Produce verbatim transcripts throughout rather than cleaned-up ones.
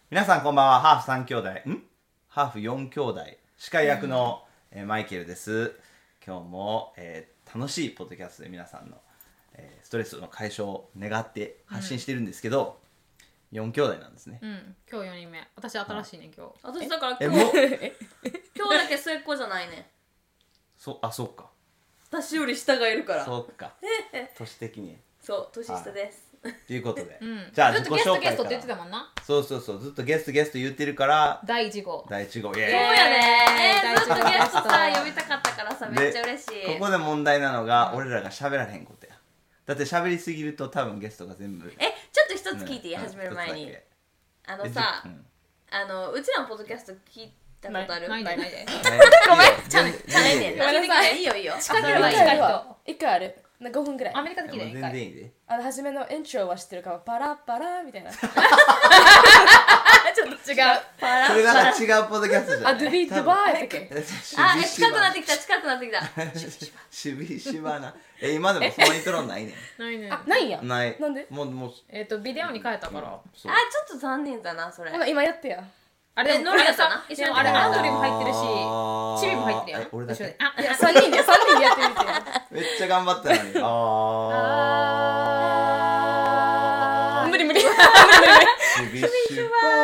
皆さんこんばんは。ハーフさん兄弟んハーフよん兄弟司会役の、えー、マイケルです。今日も、えー、楽しいポッドキャストで皆さんの、えー、ストレスの解消を願って発信してるんですけど、うん、よん兄弟なんですね。 うん、今日よにんめ。私新しいね、今日。 私だから今日今日だけ末っ子じゃないね。 そあそうか。 私より下がいるから。 そうか。年的に。 そう年下です。 ということで、 うん、 じゃあずっとゲストゲストって言ってたもんな。 そうそうそう、ずっとゲストゲスト言ってるからだいいち号だいいち号イエーイ。 そうやねー、ずっとゲストさ呼びたかったからさ、めっちゃ嬉しい。 ここで問題なのが、うん、俺らが喋らへんことや。だって喋りすぎると多分ゲストが全部。 え、ちょっと一つ聞いていい、うん、始める前に。あのさ、うん、あのうちらのポッドキャスト聞いたことある？ ないないないで。 ごめん、ちゃんちゃんねんな。いいよいいよ。 近ければいい人。 一回ある。ごふんぐらい。 アメリカで聞いて全然いいで。 あの初めのイントロは知ってるかも。パラパラみたいな。ちょっと違う。 パラそれが違うポッドキャストじゃない。 あ、ドゥビードゥバーやったっけ？ あ、近くなってきた近くなってきた。 しびしばな。え、今でもそのイントロないねん。 ないね。 あ、ないんや。 ない。 なんで？ もうもうえっとビデオに変えたから。 あ、ちょっと残念だなそれ。 今やってや。 あれノリがさ、一緒にあれアンドリーも入ってるし、チビも入ってるやん。 俺だけ。 あ、いや三人で三人でやってみて。 めっちゃ頑張ったのに。ああ。無理無理。無理無理。しびし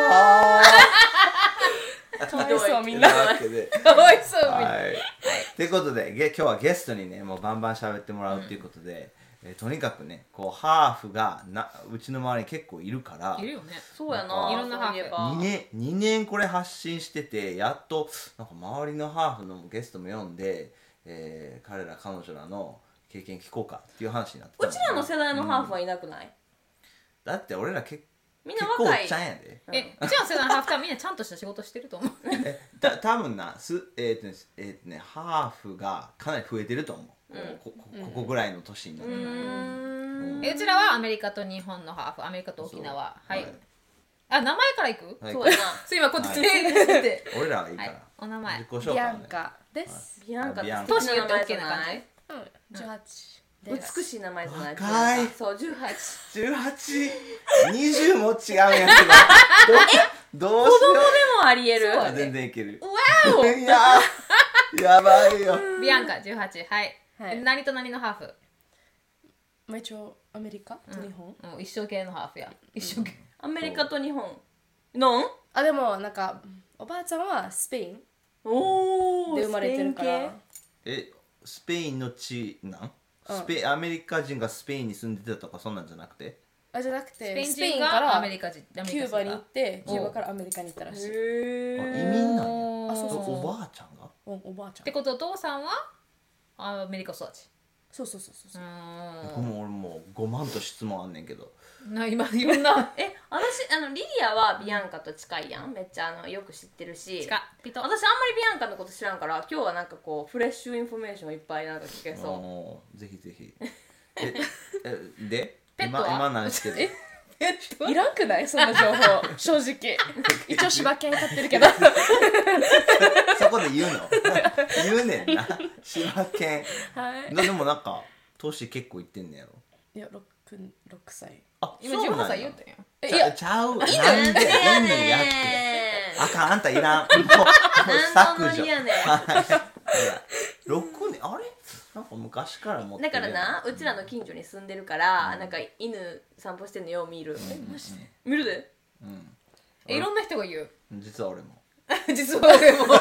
ば。 かわいそうみんな。かわいそうみんな。 はい。ということで、今日はゲストにね、もうバンバン喋ってもらうということで。えー、とにかくね、こうハーフがなうちの周りに結構いるからいるよね。 そうやな、 いろんなハーフにねんにねんこれ発信してて、やっとなんか周りのハーフのゲストも読んで、えー、彼ら彼女らの経験聞こうかっていう話になってた、 ね、うちらの世代のハーフはいなくない、うん、 だって俺らけみんな若い結構おっちゃんやで、 うん、えうちらの世代のハーフはみんなちゃんとした仕事してると思うえた多分なす、えーとねえーとね、ハーフがかなり増えてると思う、うん、こ, こ, ここぐらいの年になる、うんうん、うちらはアメリカと日本のハーフ、アメリカと沖縄、はい、はい、あ、名前からいく、 はい、 そうやなそう今こっちで俺らはいいから、はい、 お名前自己紹介、 ビアンカです。 ビアンカって年言って OK な感じ、 うん、じゅうはち美しい名前じゃない。 若い。 そう、じゅうはち。 じゅうはち、にじゅうも違うんやけど。どうしよう。 子供でもありえる。 全然いける。 わお。 いややばいよ。 ビアンカじゅうはち、はい。 はい、 何と何のハーフ？ まあ一応アメリカと日本。 うん、一生系のハーフや。一生系。 アメリカと日本。のん？ あ、でもなんかおばあちゃんはスペイン。 おお。 で生まれてるから。 え、スペインの地なん？スペ、うん、アメリカ人がスペインに住んでたとかそんなんじゃなくて、 あ、じゃなくてスペインからアメリカ人、 キューバに行ってキューバからアメリカに行ったらしい。 へー、移民なんや。 あ、そうそうそう。 おばあちゃんが、 うん、おばあちゃんってことはお父さんはアメリカ育ち。 そうそうそうそう。 うん、もう俺もうごまんと質問あんねんけどな、今いろんなえ、私あのリリアはビアンカと近いやん、めっちゃあのよく知ってるし、 近ピト私あんまりビアンカのこと知らんから、今日はなんかこうフレッシュインフォメーションいっぱいなんか聞けそう。ぜひぜひ。ええでペットは今今何してる？ いらんくないそんな情報正直。一応柴犬飼ってるけどそこで言うの言うねんな、柴犬。 はい。 でもなんか年結構いってんねやろ。 いや、ろく、ろくさい。 あ、 今じゅうはっさい言ったやん。 え、いやちゃう、なんでいいねんやって。あかん、あんたいらん、もう削除。ろくねん、あれなんか昔から持ってる。 だからな、うちらの近所に住んでるから、うん、なんか犬散歩してんのよう見る。え、マジで見るで、 うん、 え、いろんな人が言う。 実は俺も実は俺も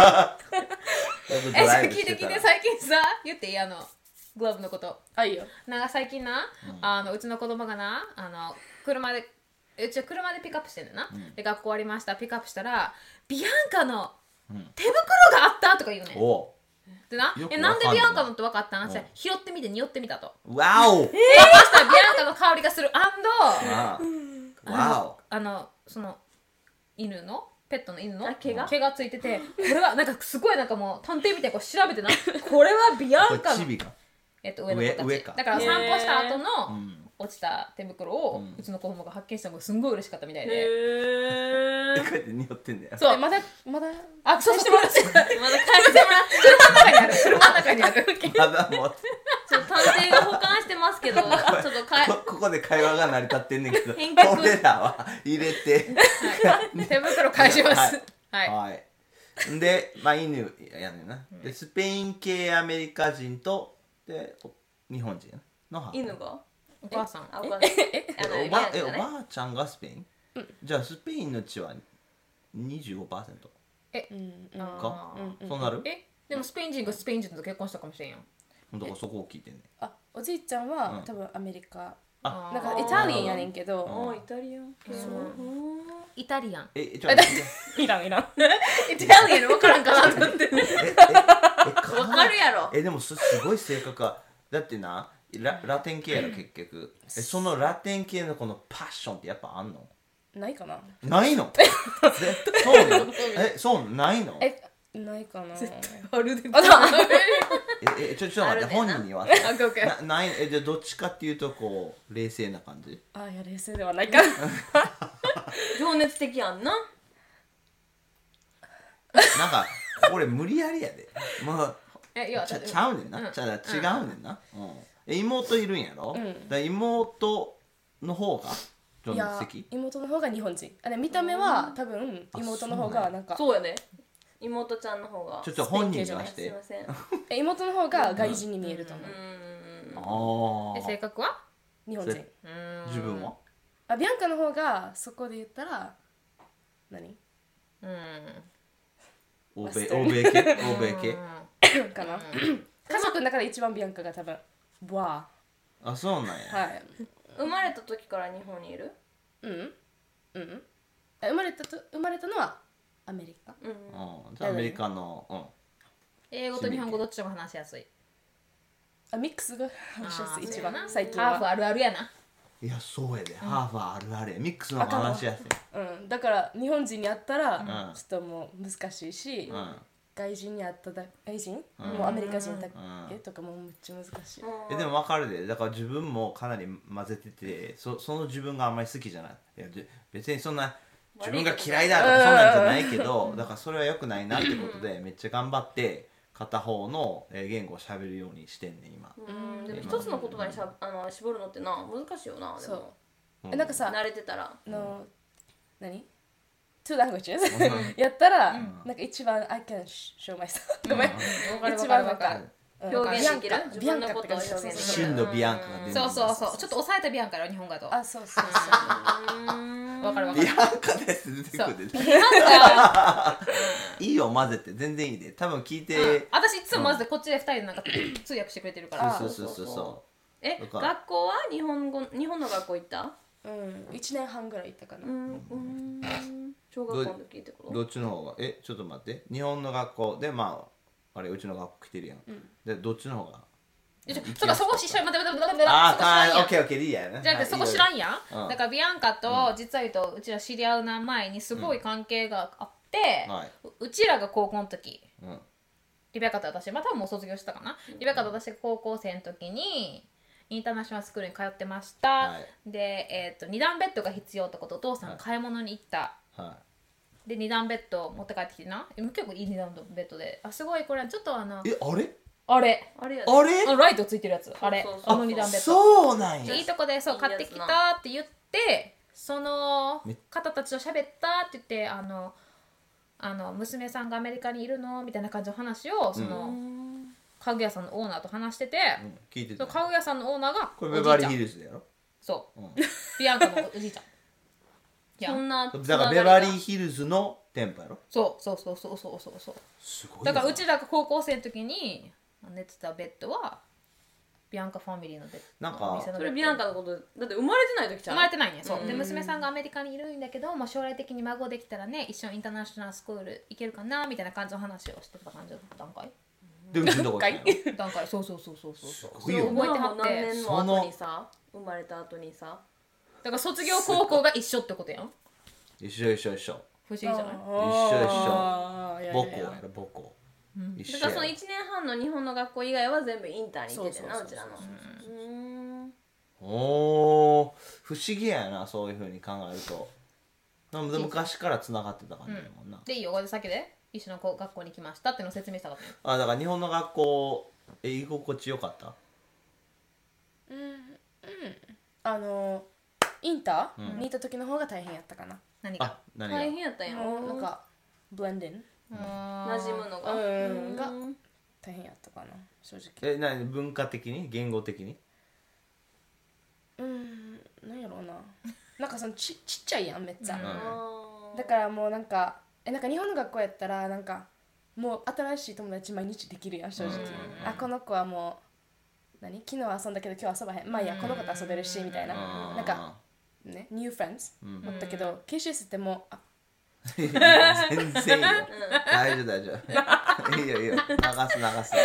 え、聞いて聞いて、最近さ言っていい、あのグローブのこと。 あ、いいよ。 なんか最近な、うん、あのうちの子供がな、あの車でうちは車でピックアップしてんだよな、うん、で学校終わりました、ピックアップしたらビアンカの手袋があったとか言うねん、 おでな、え、なんでビアンカのって分かったん？拾ってみて匂ってみたと。 わお。えー、そしたらビアンカの香りがする。アンドわお。 あのその犬のペットの犬の毛が毛がついてて、これはなんかすごいなんかもう探偵みたいにこう調べてな、これはビアンカのえっと上の子たち。だから散歩した後の落ちた手袋をうちの子供が発見したのがすんごい嬉しかったみたいで。へー。こうやって匂ってんだよ。 そう。 まだまだあ、そうしてもらって。 まだ返してもらって。 車の中にある。車の中にある。 まだ持って。 ちょっと探偵が保管してますけど、ちょっとかこここで会話が成り立ってんねんけど変革俺らは入れて手袋返しますはい、 はい、でまあ犬やねんな、でスペイン系アメリカ人とで日本人の母犬がお母さんあお母さんあのおばえおリアルだねばあちゃんがスペイン、じゃあスペインの血は にじゅうごパーセントえうんか、 あーそうなるえでもスペイン人がスペイン人と結婚したかもしれんやんだからそこを聞いてんねん。 あおじいちゃんは、 うん多分アメリカあなんかイタリアンやねんけど、 おーイタリアンイタリアンえちょっと待ってイランイランイタリアン分からんかなと思ってえええ分かるやろえでもそすごい性格はだってなララテン系やろ結局えそのラテン系のこのパッションってやっぱあんのないかなないのでそうなのえそうないのええないかなあるでえちょちょっと待ってあるでな本人にはオッケーオッケーなないえじゃあどっちかっていうとこう冷静な感じあいや冷静ではないか情熱的やんななんかこれ無理やりやでもうえいやちゃちゃうねんな、 うんちゃ違うねんな、うんえ妹いるんやろ、 うんだから妹の方が情いや熱的妹の方が日本人あれ見た目は多分妹の方がなんかそうやね妹ちゃんの方がちょっと本人にはしすいてませんえ妹の方が外人に見えると思う、 ああえ性格は日本人せ自分はあビアンカの方がそこで言ったら何うん欧米欧米系欧米系かな家族の中で一番ビアンカが多分ブワあそうなんや、 ーはい生まれた時から日本にいるうんうんえ生まれたと生まれたのはアメリカうんうん、じゃあアメリカの、うん、 英語と日本語どっちも話しやすいあミックスが話しやすいあー一番そうやな最近はハーフあるあるやないやそうやで、ハーフはあるあるやミックスの方が話しやすいうんだから日本人に会ったらんちょっともう難しいし、 うん外人に会っただ外人、もうアメリカ人だけんとかもめっちゃ難しい、 えでも分かるでだから自分もかなり混ぜててそその自分があんまり好きじゃないいやで別にそんな自分が嫌いだとかそんなんじゃないけどだからそれは良くないなってことでめっちゃ頑張って片方のえー言語を喋るようにしてんねん今うんでも一つの言葉にしゃあの絞るのってな難しいよなでそうもえなんかさ慣れてたらあの何 two languages やったら、なんか一番 I can show myself ごめん、 わかるわ一番なんかかるわかる表現できる自ビアンカ分のことを表現できる真のビアンカが出るそうそうそうちょっと抑えたビアンカよ日本語だとあそうそうそうわかるわかるビアンカです出てくるでビアンカいいよ混ぜて全然いいで多分聞いて私いつもまずこっちでふたりでなんか通訳してくれてるからそうそうそうそえだから学校は日本語日本の学校行ったうんいちねんはんぐらい行ったかな、 うんうん小学校の時ってこうとどっちの方がえちょっと待って日本の学校でまああれうちの学校来てるやん、でどっちの方がいやそうかそこ知らん待って待って待ってあそこ知らんやんあオッケーオッケーいいやなじゃなくてそこ知らんやん、 うんだからビアンカと実は言うとうちら知り合うな前にすごい関係があって、 はいううちらが高校の時うんリベカと私まあ多分もう卒業したかな、リベカと私が高校生の時にインターナショナルスクールに通ってました、 はいで、えー、とに段ベッドが必要ってことお父さんが買い物に行った、 はでに段ベッド持って帰ってきてな結構いいに段ベッドであすごいこれちょっとあのいえあれあれあれやあれあのライトついてるやつあれそうそうそうあのに段ベッドそうなんやいいとこでそういいやつな買ってきたって言ってそのめ方たちと喋ったって言ってあのあの娘さんがアメリカにいるのみたいな感じの話をその、家具屋さんのオーナーと話してて、 うん聞いてたその家具屋さんのオーナーがこおじいちゃんれベバリーヒルズだやろそう、 うんビアンカのおじいちゃんいやそんなだからベバリーヒルズの店舗やろそうそうそうそうそうそうそうすごいだからうちらが高校生の時に寝てたベッドはビアンカファミリーのベッドなんかお店のベッドそれビアンカのことだって生まれてない時ちゃう生まれてないんやそうで娘さんがアメリカにいるんだけど、まあ、将来的に孫できたらね一緒にインターナショナルスクール行けるかなみたいな感じの話をしてた感じの段階でうちのとこ行ったんやろ段階そうそうそうそうそうそうすごいよ覚えてはもう何って年の後にさ生まれた後にさだから卒業高校が一緒ってことやん一緒一緒一緒不思議じゃない一緒一緒あーいやいやいや母校やろ母校一緒だからそのやいちねんはんの日本の学校以外は全部インターに行っててんなそうそうそうそううちらのうーんおー不思議やなそういうふうに考えるとなんで昔からつながってた感じだもんな、 でいいよこれで先で一緒の子学校に来ましたっていうのを説明したかったよあだから日本の学校え居心地よかったあのインターにいた時の方が大変やったかな。 何が何が大変やったんや。 もうなんかブレンディン馴染むのが。 うんが大変やったかな正直。 え、なに文化的に言語的に？ うん、なんやろうな。なんかそのちちっちゃいやんめっちゃ。 うん、 だからもうなんかえなんか日本の学校やったらなんかもう新しい友達毎日できるやん正直。あこの子はもう何昨日遊んだけど今日遊ばへん。まあいいやこの子と遊べるしみたいな。なんかねニューフレンズ持ったけど ケーシーエス ってもうあ全然いいよ大丈夫大丈夫いいよいいよ流す流す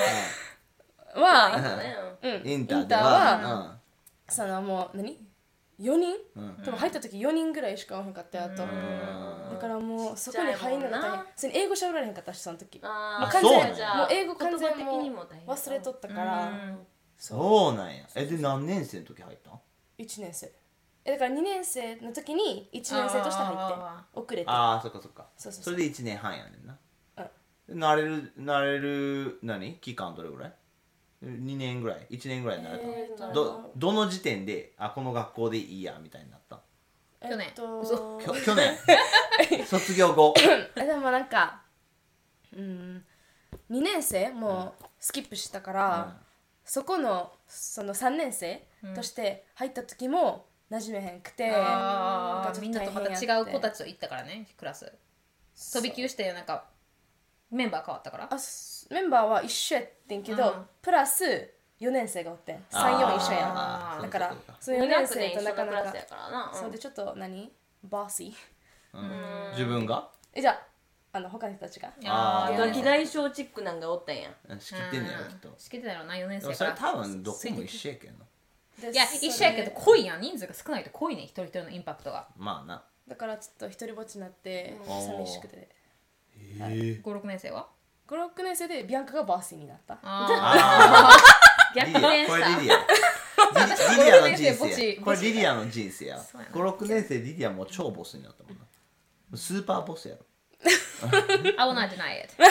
はうんインターではそのもう何よにん多分入った時よにんぐらいしかおらへんかったやとだからもうそこに入るのが大変それ英語喋られへんかったしその時もう完全もう英語完全もう忘れとったからそうなんやえで何年生の時入ったんいちねん生だからにねん生の時にいちねん生として入って遅れてああそっかそっかそうそうそうそれでいちねんはんやねんなうん慣れる慣れる何期間どれぐらいにねんぐらいいちねんぐらいになれた、えー、ど, どの時点であこの学校でいいやみたいになった去年、 えっと、 去年卒業後でもなんかうんにねん生もうスキップしたから、うん、そこのそのさんねん生として入った時も馴染めへんくて、うん、 あみんなとまた違う子たちと行ったからねクラス飛び級してなんかメンバー変わったからあメンバーは一緒やってんけど、うん、プラスよねん生がおってんさん、よん一緒やんだからそのよねん生となかなかそうでちょっと何バーシー、うん、自分がえじゃああの他の人たちがガキ大将チックなんがおったんや仕切ってんねやろきっと仕切ってたやろなよねん生からそれ多分どこも一緒やけんいや一緒やけど濃いやん人数が少ないと濃いね一人一人のインパクトがまあなだからちょっと一人ぼっちになって寂しくてへえご、ろくねん生はご、ろくねん生でビアンカがバーシーになったあ逆転したこれリリアリリアの人生これリリアの人生やご、ろくねん生リリアもう超ボスになったもんなスーパーボスやろ I will not deny it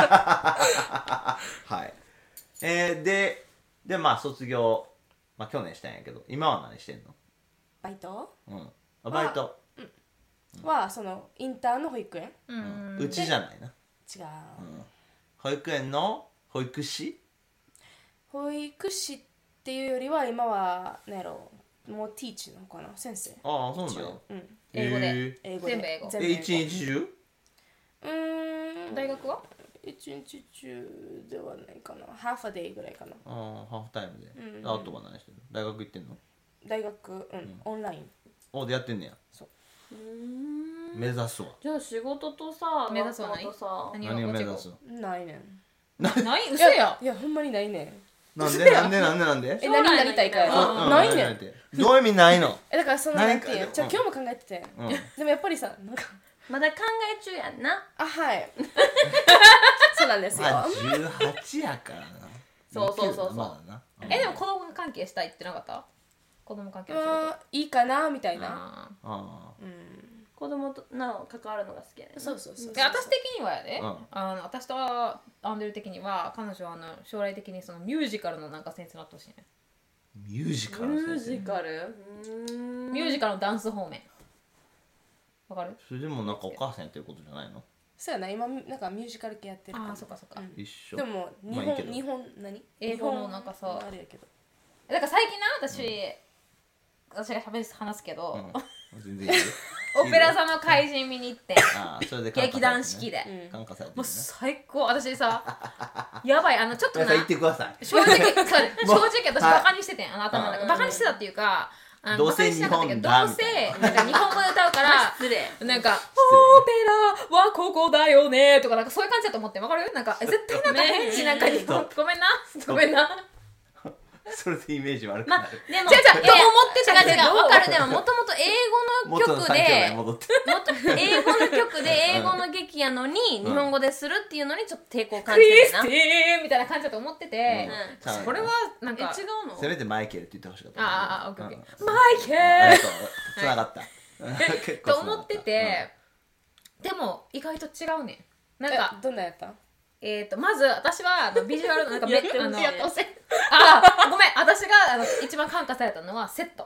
はいえー、ででまあ卒業まあ去年したんやけど今は何してんのバイトうんあバイトはそのインターの保育園、 うん、うちじゃないな違う、うん、 保育園の保育士保育士っていうよりは今は何やろもうティーチのかな先生ああそうなんだよ、うん、 英語で、 えー、英語で全部英語え一日中うーん大学は一日中ではないかなハーフアデイぐらいかなああハーフタイムで、うん、あとは何してんの大学行ってんの大学うん、うん、オンラインおでやってんねやそううん目指すわじゃあ仕事とさ目指すわないさ何を目指すないねんない嘘やいやほんまにないねんなんでなんでなんでなんでえ何になりたいかやないねんどういう意味ないのえだからそのなんていうじゃ今日も考えてて、うん、でもやっぱりさなんかまだ考え中やんなあはいそうなんですよ、まあ、 じゅうはちやからなそうそうそうそう、 まあ、なえでも子供関係したいってなかった子供関係の仕事いいかなみたいなああ、 うん、子供との関わるのが好きやねんそうそうそうで私的にはやで、うん、あの私とアンドリュー的には彼女はあの将来的にそのミュージカルのなんか先生になってほしいねミュージカルミュージカルミュージカルのダンス方面わかるそれでもなんかお母さんやってることじゃないのそうやな今なんかミュージカル系やってるからあそっかそっか、 うん、一緒でも日本、まあ、日本何英語のなんかさあれやけどだから最近な私、うん、私が喋り話すけど、 うん、全然いいよオペラ座の怪人見に行ってあそれで劇団四季で、 うん、もう最高私さやばいあのちょっとな言ってください正直正直私バカにしててんあの頭の中バカにしてたっていうかあのどうせ日本だどうせなんか日本語で歌うから失礼なんかオペラはここだよねとかなんかそういう感じだと思ってわかるなんか絶対なんか変になんか日本ごめんなごめんなそれでイメージ悪くなる、ま、 でも違う違うと思ってたけど違う違う分かるでももともと英語の曲でもと英語の曲で英語の劇やのに日本語でするっていうのにちょっと抵抗感じてるなクリスティーみたいな感じだと思ってて、うん、これはなんかえ違うのせめてマイケルって言ってほしかったああオッケーオッケー、 うん、 マイケルつながった、 はい、と思ってて、うん、でも意外と違うねんなんかどんなやったえー、とまず私はあのビジュアルのなんかめあのあごめん私があの一番感化されたのはセット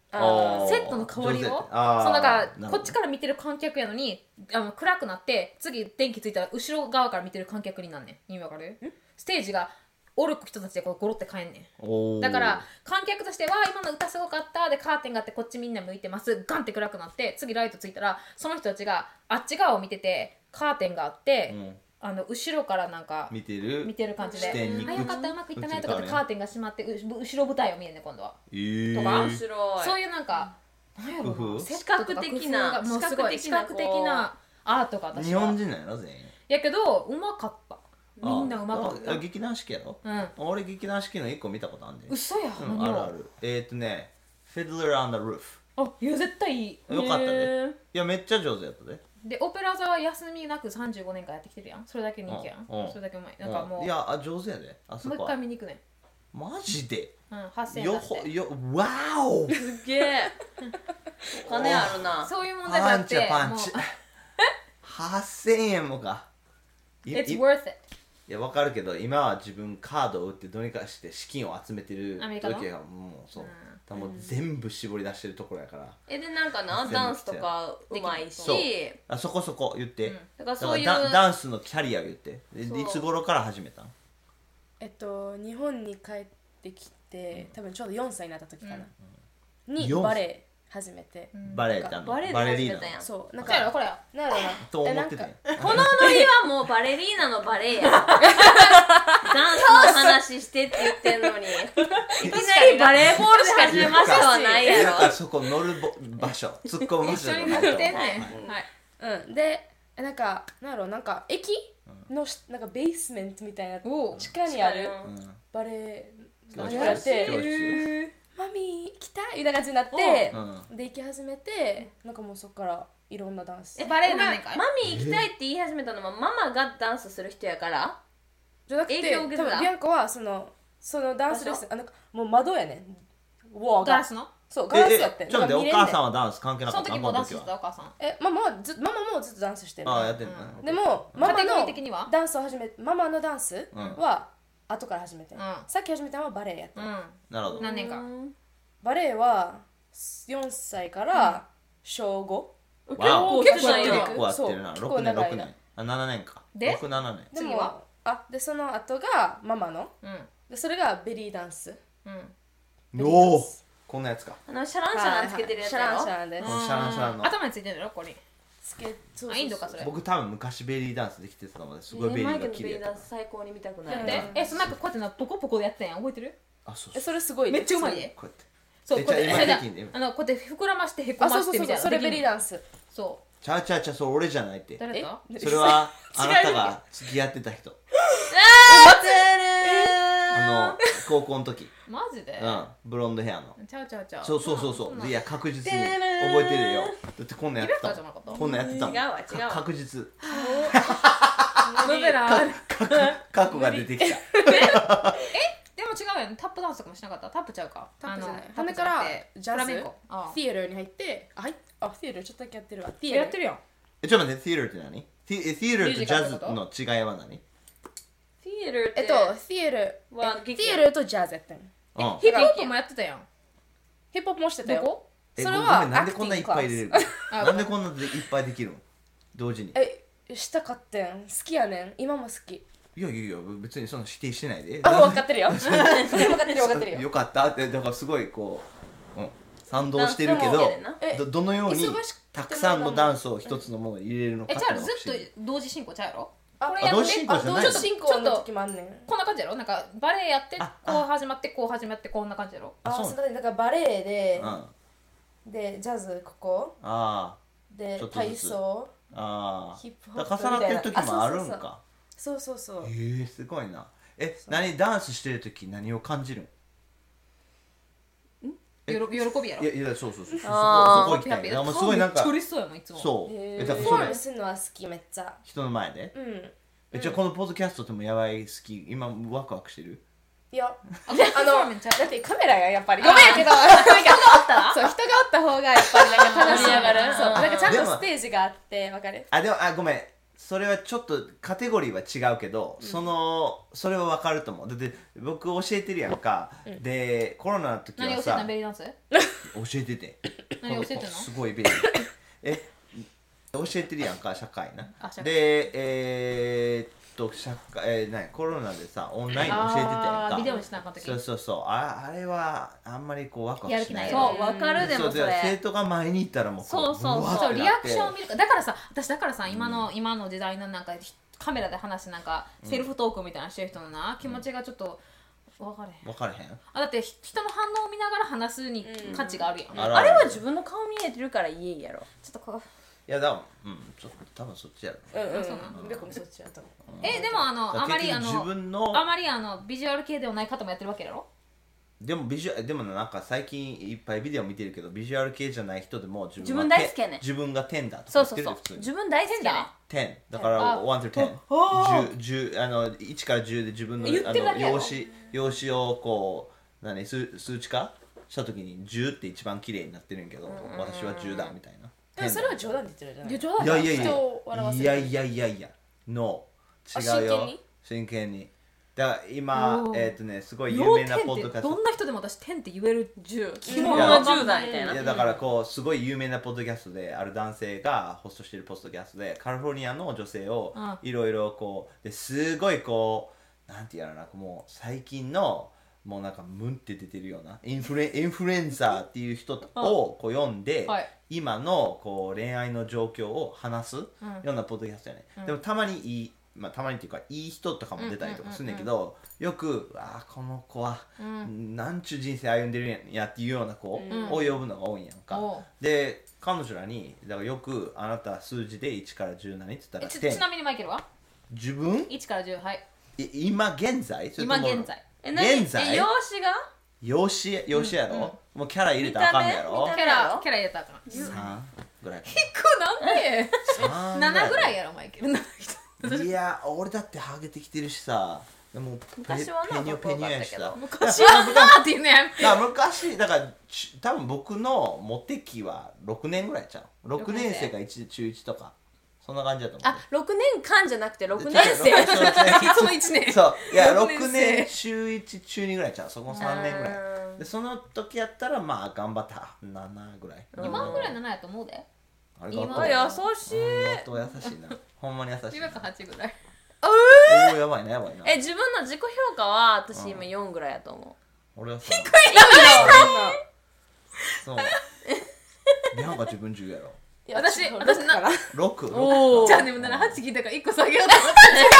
あセットの代わりをそうなんかこっちから見てる観客やのにあの暗くなって次電気ついたら後ろ側から見てる観客になんねん。意味わかる？ステージがおる人たちでこうゴロって帰んねん。だから観客としては今の歌すごかったでカーテンがあってこっちみんな向いてますガンって暗くなって次ライトついたらその人たちがあっち側を見ててカーテンがあって、うん、あの後ろからなんか見てる見てる感じであよかったうまくいったねとかってカーテンが閉まって後ろ舞台を見るね今度は、 えー、 とかそういうなんかなんやろな視覚的なもうすごい視覚的なアートが私は日本人なんやろ全員やけどうまかったみんなうまかった。 劇団四季やろ、 うん、 俺劇団四季のいっこ見たことあるんで。 嘘や、 うん、あるある。えーっとね Fiddler on the Roof。 あ、いや絶対いい。 よかったね。いやめっちゃ上手やったで。 でオペラ座は休みなくさんじゅうごねんかんやってきてるやん。それだけ人気やん、うん、それだけうまいなんかもういやあ上手やであそこはもう一回見に行くねマジでうんはっせんえん出してよよわおすげえお金あるなそういう問題じゃなくてパンチパンチはっせんえんもか It's worth it。 いや分かるけど今は自分カードを売ってどうにかして資金を集めてる時がもうそう、うん、もう全部絞り出してるところやからえでなんかなダンスとかうまいしそうあそこそこ言って、うん、 だからそういうだからダンスのキャリア言っていつ頃から始めたん？ えっと日本に帰ってきて多分ちょうどよんさいになった時かな、うん、にバレエ始めて、 うん、バレエだバレエで始めたやんそうなんかこれやろこれやなんやろなと思ってたよこのノリはもうバレリーナのバレエやダンスの話してって言ってんのにいきなりバレーボールで始めましたはないやろそこ乗る場所突っ込む場所一緒に乗ってんねん、はいうん、でなんかなんやろなんか駅のなんかベースメントみたいな地下にあるバレエがやってマミー行きたいみたいな感じになって、うん、で行き始めてなんかもうそこからいろんなダンスえバレエ何年かいマミー行きたいって言い始めたのはママがダンスする人やからじゃなくて多分ビアンコはそのそのダンスレッスンあのもう窓やねんウォーがガラスのそうガラスやってちょっと待ってお母さんはダンス関係なかったその時もダンスしてたお母さんえママはずママもずっとダンスしてるああやってんの、 うん、でもママのダンスを始めママのダンスは後から始めて、うん、さっき始めたのはバレエやって、うん、 なるほど何年かバレエはよんさいからしょうご、 うん、結構結構やってるなろくねんろくねんあななねんかでろくななねん次はあでその後がママの、うん、でそれがベリーダンス、 うん、おおこんなやつかあのシャランシャランつけてるやつやろ、 はいはい、シャランシャランです、 うん、シャランシャランの頭についてるのここにつけあインドかそれ僕多分昔ベリーダンスできてたのですごいベリーが綺麗だった、 えー、マイケルのベリーダンス最高に見たくないでえそのなんかこうやってなポコポコでやってたやん覚えてるあそうそうそれすごいめっちゃうまいでこうやってそうこうやってあのこうやって膨らましてへこましてみたいなそれベリーダンスそうちゃうちゃうちゃうそれ俺じゃないって誰だそれはあなたが付き合ってた人あーあの高校の時マジでうんブロンドヘアのちゃうちゃうちゃうそうそうそうそういや確実に覚えてるよだってこんなんやってたこんなんやってたもん違うわ違うわ確実ノベラ過去が出てきたえでも違うよねタップダンスとかもしなかったタップちゃうかタップじゃないほんでからジャズフィエルに入ってあはいあフィエルちょっとだけやってるわやってるやんえちょっと待ってフィエルって何フィエルとジャズの違いは何フィエルってえっとフィエルはフィエルとジャズやったんヒップホップもやってたやんヒップホップもしてたよどこそれはなんでこんないっぱい入れるなんでこんなでいっぱいできるの同時にえしたかってん好きやねん今も好きいやいやいや別にそんな否定してないであ分かってるよ分かってる分かってるよよかったってだからすごいこう、うん、賛同してるけど ど, どのようにたくさんのダンスを一つのものに入れるのかえちゃうずっと同時進行ちゃうやろあこれやって同時進行じゃないの同時進行の時もあんねんこんな感じやろなんかバレエやってこう始まってこう始まってこんな感じやろあそうだからバレエで、うん、でジャズここあで体操あヒップホップみ重なってる時もあるんかそうそうそうへえー、すごいなえ何ダンスしてる時何を感じるん喜びやろいやいやそうそうそうそこあそこ行きたいすごいなんか嬉しそうやもんいつもそうえだからそれするのは好きめっちゃ人の前でうんえじゃあこのポッドキャストでもやばい好き今ワクワクしてるいやあのだってカメラややっぱりごめんやけど人がおったらそう人がおった方がやっぱりなんか楽しみ上がるそうなんかちゃんとステージがあってわかるあでもあごめんそれはちょっとカテゴリーは違うけど、うん、そのそれは分かると思う。だって僕教えてるやんか、うん、でコロナの時はさ、 何教えてんのベリーダンス教えてて何教えてんのすごいベリーえ教えてるやんか、社会な。でえー、っと社会、えー、何コロナでさオンライン教えてたやんか。 ビデオにしなかったっけ。 そうそうそう、あ, あれはあんまりこうワクワクしない。 そう分かる。でもそれ生徒が前に行ったらもうそうそうそうリアクションを見るか。だからさ私だからさ今の、うん、今の時代のなんかカメラで話してなんかセルフトークみたいなしてる人のな、うん、気持ちがちょっと分かれへん。 分かれへん。 あだって人の反応を見ながら話すに価値があるやん、 うん、あ, あれは自分の顔見えてるからいいやろ。 ちょっとこういやだもん、うん、ちょっと多分そっちやろ。 うんうん、そうなの。僕もそっちやと思う。 えでもあのあまりあの自分のあまりあのビジュアル系ではない方もやってるわけやろ。 でもビジュアでもなんか最近いっぱいビデオ見てるけど、ビジュアル系じゃない人でも自分自分大好きやね。 自分がテンだとか言ってる。そうそうそう。自分大好きやね。 テンだからワン to テン。じゅうあのいちからじゅうで自分のあの容姿容姿をこう何数数値化した時にじゅうって一番綺麗になってるんやけど、私はじゅうだみたいな。 でもそれは冗談で言ってるじゃない。 いやいやいや人を笑わせる。 いやいやいやいやノー違うよ。 真剣に真剣に。だから今えっ、ー、とねすごい有名なポッドキャスト。 どんな人でも私テンって言えるじゅう。 基本はじゅう代みたいな。 いやだからこうすごい有名なポッドキャストである男性がホストしてるポッドキャストでカリフォルニアの女性をいろいろこうですごいこうなんていうのかな、もう最近のもうなんかムンって出てるようなインフルエインフルエンサーっていう人をこう読んで、はい、今のこう恋愛の状況を話すようなポッドキャストやね、うん、でもたまにいい、まあ、たまにっていうかいい人とかも出たりとかするんだけど、よくあこの子は、うん、なんちゅう人生歩んでるんやっていうような子を呼ぶのが多いんやんか、うん、で彼女らにだからよくあなた数字でいちからじゅう何って言ったらち, ちなみにマイケルは自分いちからじゅうはい今現在今現在え現在容姿が容姿容姿やろ、うんうん、もうキャラ入れたらあかんやろ。 キャラキャラ入れたらあかん。 さんぐらいかな。引くなんでななぐらいやろマイケル。 いや俺だってハゲてきてるしさ、でも昔はなペニョペニョやしさ。 昔はなって言うねん。 だ昔だから多分僕のモテ期はろくねんぐらいちゃう。ろくねん生がいち中いちとか。そんな感じだと思う。 あ、ろくねんかんじゃなくてろくねん生。 そのいちねん。 そう。いや、ろくねん中いち、中にぐらいちゃう。そこさんねんぐらい。で、その時やったら、まあ、頑張ったななぐらい。 今ぐらいななやと思うで。 ありがとう。 今優しい。 あと優しいな。ほんまに優しい。 今かはちぐらい。 おー、やばいな、やばいな。 え、自分の自己評価は、私今よんぐらいやと思う。 俺はさ。低いよ。 そう。なんか自分じゅうやろ。 私、私な、 ろく? じゃあでもなな、はち聞いたからいっこ下げようと思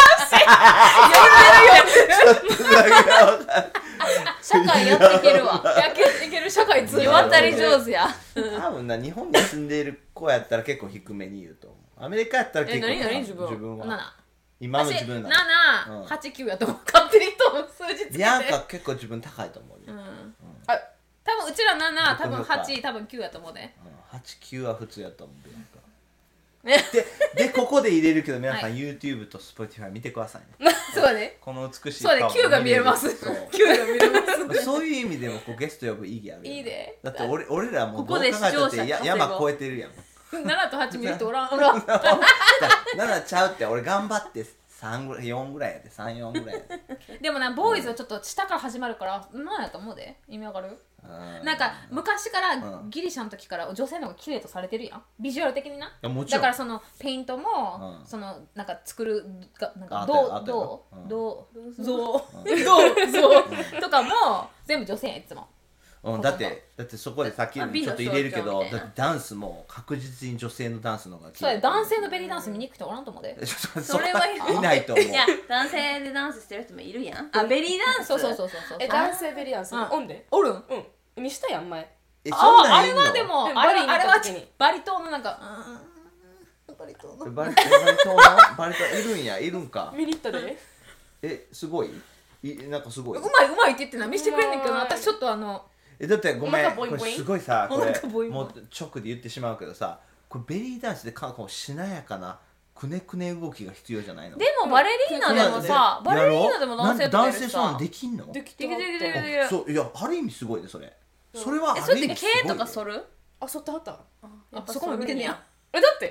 って違うしよんでるよんでる社会やっていけるわやっていける社会通用渡り上手や多分な、日本に住んでいる子やったら結構低めに言うと思う。アメリカやったら結構え、何何自分自分はなな今の自分ななな、はち、きゅうやと思う。勝手にと数字つけてビアンカ結構自分高いと思うよ、うんうん、 あ、多分うちらなな、多分はち、多分きゅうやと思うね、 うん、はち、きゅうは普通やと思うビアンカで, でここで入れるけど皆さん、はい、YouTube と Spotify 見てくださいね。 そうね。 この美しい顔そうね、きゅうが見えます。きゅうが見えます。 そういう意味でもこうゲスト呼ぶ意義あるよ、ね。 いいで。 だって俺俺らもうここで視聴者や山越えてるやん。 ななとはち見る人おらんおらん。 ななちゃうって俺頑張ってさんぐらいよんぐらいやでさん、よんぐらいやで。 でもなボーイズはちょっと下から始まるからなんやと思うで。意味わかる？なんか昔からギリシャの時から女性の方が綺麗とされてるやんビジュアル的にな。だからそのペイントも、うん、そのなんか作るがなんかどうどうどうぞうどうぞうとかも全部女性やいつも。 うん、だってだってそこでさっきちょっと入れるけどだってダンスも確実に女性のダンスの方がそうや男性のベリーダンス見にくくておらんと思うで。 それはいないと思う。いや男性でダンスしてる人もいるやん。あベリーダンスそうそうそうそうそう。 え男性ベリーダンスおんでおるんうん見したやん前。 えそんなんいんの？ ああれはでもあれあれはバリ島のなんかバリ島のバリ島のバリ島いるんやいるんか。 見に行ったで。 えすごいいなんかすごい。 うまいうまいって言ってな見せてくれんねんけど私ちょっとあの。 えだってごめんこれすごいさこれボイボイもう直で言ってしまうけどさこれベリーダンスでかこうしなやかなくねくね動きが必要じゃないの？ でもバレリーナでもさバレリーナでも男性とかいるしさ男性そんできんの？ できてるできてるできてる。 そういやある意味すごいねそれ。それはある意味すごい。えそれって毛とか剃る？ あ剃ってはった。 あそこも見てんねや。 えだって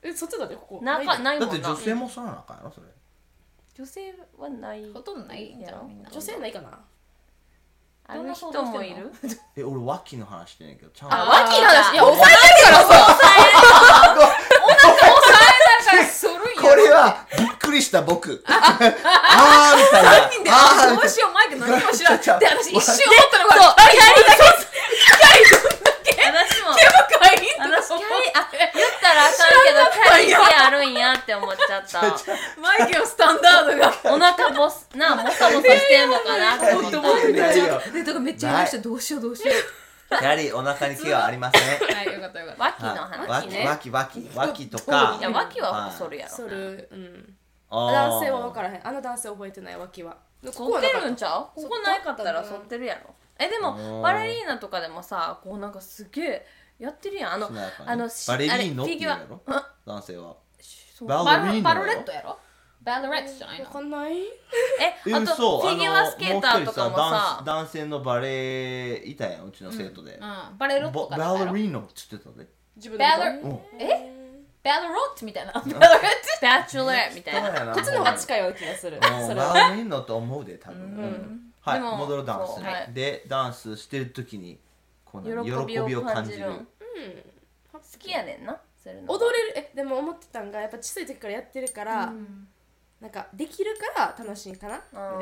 え、そっちだってここなんかないもんな。 だって女性もそうなのかやろそれ。 女性はないほとんどないんじゃんみんな。 女性ないかな。 あの人もいる。 え、俺脇の話してんねんけどちゃんあ、脇の話。いや、抑えてるからさ。 お腹押さえながらするんや。 これはびっくりした僕。あーみたいな。 さんにんであどうしようマイク何も知らん。で私一瞬思ったのがそうキャリーだけ。キャリーどんだけ。 私も。 毛深い。 私キャリーあ言ったらあかんけどキャリー毛あるんやって思っちゃった。 マイケルのスタンダードがお腹ボスなモサモサしてんのかなって思った。 めっちゃでとかめっちゃ言いましたどうしようどうしよう。 キャリーお腹に毛はありません。 はいよかったよかった。 脇の話ね。 脇脇脇とか。 いや脇はそるやろ。 そる、うん。 あ男性は分からへん。あの男性覚えてない脇は。 反ってるんちゃう？ここないかったら反ってるやろ。えでもバレリーナとかでもさこうなんかすげえやってるやんあのあのバレリーノって言うやろ男性は。 バルバルレットやろ。バルレットじゃないの。 分かんない。 えあとフィギュアスケーターとかもさ男性のバレエいたやんうちの生徒で。 バレロットか。 バレリーノって言ってたで。 自分でえバルロットみたいな。バチュレみたいな。 こっちの方が近いような気がする。 バレリーノと思うで多分。はい戻るダンスに。でダンスしてる時にこの喜びを感じる。 好きやねんな。 踊れるえでも思ってたんがやっぱ小さい時からやってるからなんかできるから楽しいかな。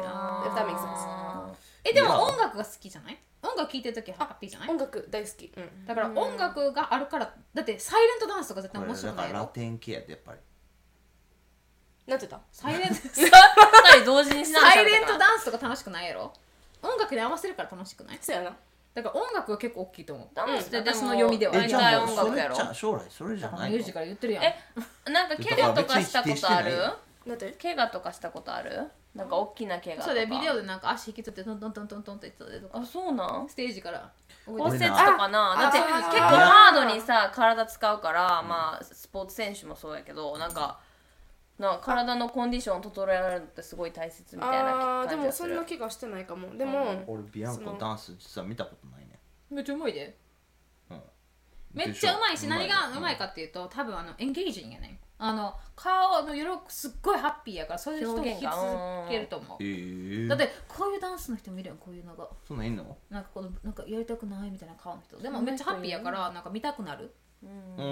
えでも音楽が好きじゃない？音楽聴いてる時はハッピーじゃない？ 音楽大好き。 だから音楽があるからだってサイレントダンスとか絶対面白くないだからラテン系やでやっぱり。 なんて言った？ サイレント同時にしなサイレントダンスとか楽しくないやろ？音楽に合わせるから楽しくない？ そうやな。 だから音楽が結構大きいと思う。 ダンスってでも私の読みではえじゃあ音楽やろ。 将来それじゃないの？ ミュージカル言ってるやん。 えなんか怪我とかしたことある？ なんて？ 怪我とかしたことある？なんか大きな怪我とか。 そうでビデオでなんか足引きつってトントントントントンって言ってたでとか。 あそうなん？ ステージから骨折とかな。だって結構ハードにさ体使うからまあスポーツ選手もそうやけどなんかな体のコンディションを整えられるのってすごい大切みたいな感じがする。 あーでもそんな怪我してないかも。でも俺ビアンコダンス実は見たことないね。 めっちゃうまいで。 うんめっちゃうまいし何がうまいかっていうと多分あのエンゲージングやね。あの顔の色すっごいハッピーやからそういう人を引き続けると思う。 えー、 だってこういうダンスの人見るよこういうのがそんなんいんの？ なんかこのなんかやりたくないみたいな顔の人でもめっちゃハッピーやからなんか見たくなる。 うん、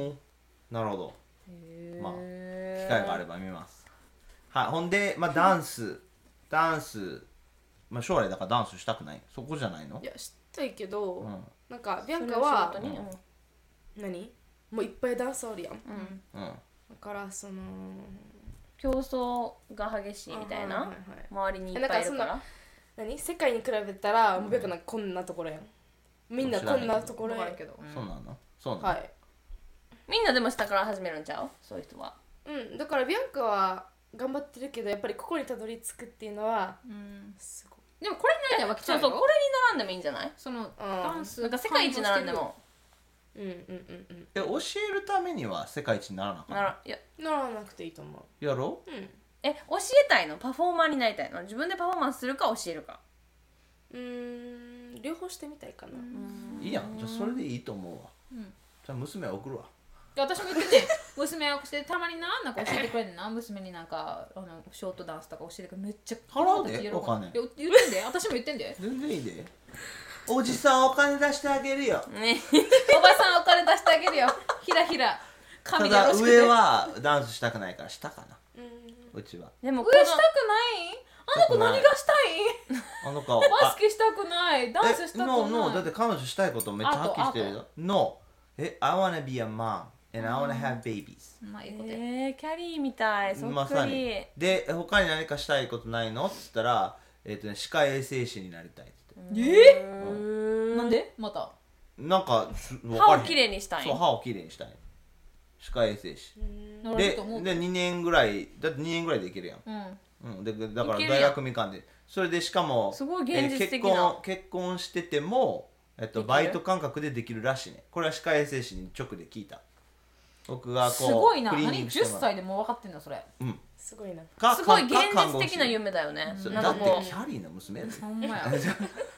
なるほど。まあ機会があれば見ます。はいほんでまあダンスダンスまあ将来だからダンスしたくないそこじゃないの？ いやしたいけど、 うん、 なんかビアンカは何もういっぱいダンスあるやん。 うんうん。 だからその競争が激しいみたいな、はいはいはい、周りにいっぱいいるから何世界に比べたらもうビアンカなんかこんなところやんみんなこんなところやんけど、 うん、そうなのそうなの、 はい、 みんなでも下から始めるんちゃうそういう人は。 うんだからビアンカは頑張ってるけどやっぱりここにたどり着くっていうのは、うん、すごい。 でもこれになりたいわけじゃないよ。 そうそうこれに並んでもいいんじゃない？ そのダンスなんか世界一並んでもうんうんうんうんえ教えるためには世界一にならなかった？ ならいやならなくていいと思う。 やろう？ うんえ教えたいの？パフォーマーになりたいの？自分でパフォーマンスするか教えるか？ うーん両方してみたいかな。 いいやんじゃあそれでいいと思うわ、うん、じゃあ娘送るわ。 私も言ってね娘をしてたまにななんか教えてくれるな娘になんかあのショートダンスとか教えてくれるめっちゃ払うでお金言ってんで私も言ってんで全然いいでおじさんお金出してあげるよ、 ね、おばさんお金出してあげるよひらひらただ上はダンスしたくないから下かな、うん、うちはでも上したくないあの子何がしたいあの子バスケしたくないダンスしたくないノーノーだって彼女したいことめっちゃはっきりしてるよ。ノーえ I wanna be a mom and I wanna have babies。 まあいいことや。 えー、キャリーみたいそっくり。 まさにで他に何かしたいことないのって言ったらえっとね歯科衛生士になりたいって言ってえー、うん、なんでまたなんか歯をきれいにしたい。 そう歯をきれいにしたい歯科衛生士ででにねんぐらいだってにねんぐらいでいけるやん、うんうん、でだから大学みかんでそれでしかもすごい現実的な、 えー、結婚結婚してても、えっと、バイト感覚でできるらしいね。これは歯科衛生士に直で聞いた。僕がこうすごいな。何じゅっさいでもう分かってんのそれ。 うん。 すごいな。 すごい現実的な夢だよね。 うん、だってキャリーの娘やで。 ほんまや。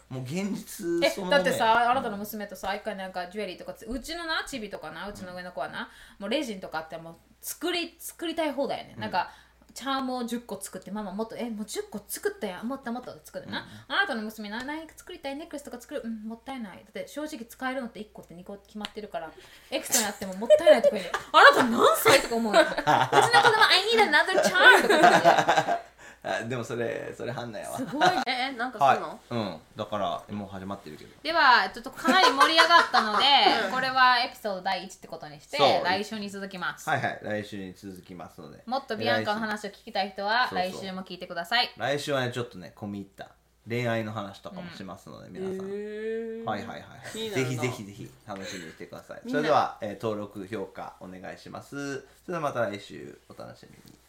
もう現実えそのだってさあなたの娘とさ一回なんかジュエリーとかつうちのなチビとかなうちの上の子はな、もうレジンとかあってもう作り作りたい放題やね、うん、なんかチャームをじゅっこ作ってママもっとえもうじゅっこ作ったやんもっともっと作るな、うん、あなたの娘な何か作りたいネックレスとか作る、うん、もったいないだって正直使えるのっていっこってにこ決まってるからエクストラにあってももったいないとか言うあなた何歳とか思うのうちの子供 I need another charm とか言ってあでもそれそれハンナやわすごいえなんかするの、 はい、うんだからもう始まってるけどではちょっとかなり盛り上がったのでこれはエピソードだいいちってことにして来週に続きますはいはい来週に続きますのでもっとビアンカの話を聞きたい人は来週も聞いてください。 そうそう来週はねちょっとね込み入った恋愛の話とかもしますので、うん、皆さん、えー、はいはいはいぜひぜひぜひ楽しみにしてください。それでは、えー、登録評価お願いします。それではまた来週お楽しみに。